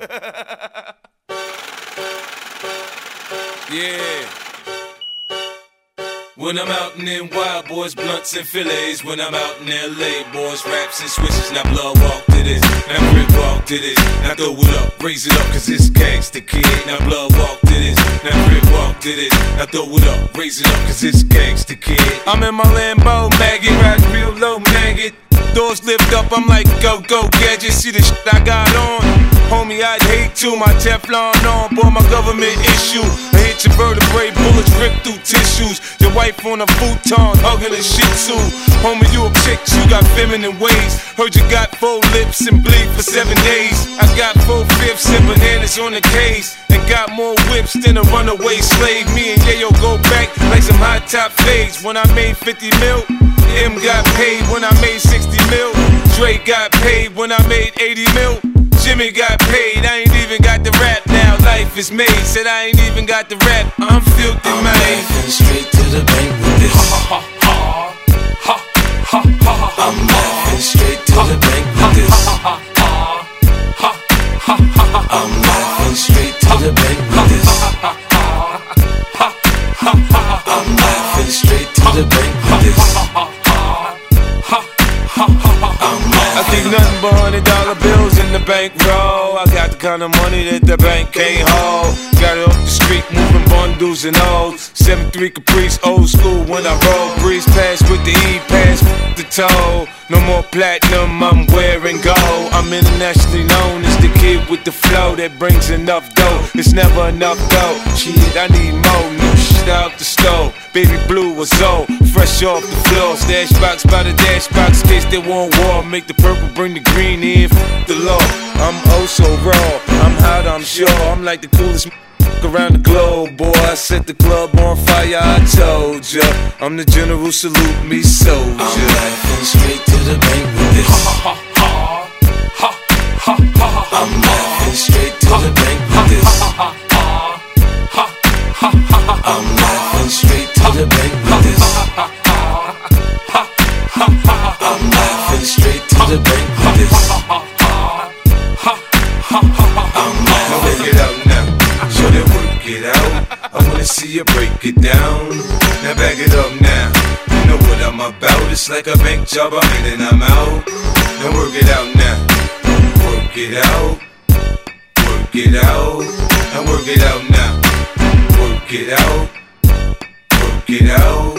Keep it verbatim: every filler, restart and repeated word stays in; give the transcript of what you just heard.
Yeah. When I'm out in N Y, boys, blunts and fillets. When I'm out in L A, boys, raps and switches. Now blood walk to this, now grip walk to this. Now throw it up, raise it up, cause it's gangsta kid. Now blood walk to this, now grip walk to this. Now throw it up, raise it up, cause it's gangsta kid. I'm in my Lambo, maggot, ride real low, maggot. Doors lift up, I'm like, go, go, gadget. See the shit I got on? Homie, I'd hate to. My Teflon on, boy, my government issue. I hit your vertebrae, bullets rip through tissues. Your wife on a futon, hugging a shih tzu. Homie, you a chick, you got feminine ways. Heard you got four lips and bleed for seven days. I got four fifths and bananas on the case. And got more whips than a runaway slave. Me and Yayo go back like some hot top fades. When I made fifty mil, M got paid when I made sixty mil. Dre got paid when I made eighty mil. Jimmy got paid, I ain't even got the rap now. Life is made, said I ain't even got the rap. I'm filthy, I'm man. I'm laughing straight to the bank with this. Ha ha ha ha ha ha. I'm laughing straight to the bank with this. Ha ha ha ha ha. I'm laughing straight to the bank with this. Ha ha ha ha. I'm laughing straight to the bank with this. I think nothing but hundred dollar bills in the bankroll. I got the kind of money that the bank can't hold. Got it off the street, moving bundles and O's. seven three Caprice, old school when I roll. Breeze pass with the E-pass, the toe. No more platinum, I'm wearing gold. I'm internationally known as the kid with the flow that brings enough dough. It's never enough dough. Shit, I need more new shit out the stove. Baby blue was old, fresh off the floor. Stash box by the dash box, case they want war. Make the purple, bring the green in, f the law. I'm oh so raw, I'm hot, I'm sure. I'm like the coolest around the globe, boy. I set the club on fire, I told ya. I'm the general, salute me, soldier. I'm laughing straight to the bank with this. Ha ha ha ha ha ha. I'm laughing straight to the bank with this. Ha ha ha ha ha ha. I'm laughing straight to the bank with this. Ha ha ha ha ha. I'm laughing straight to the bank with this. Ha ha ha ha ha. I'm laughing. Get out now. Show that work it out. I wanna see you break it down. Now back it up now. You know what I'm about. It's like a bank job, I'm in and I'm out. Now work it out now. Work it out. Work it out. Now work it out now. Work it out. Work it out.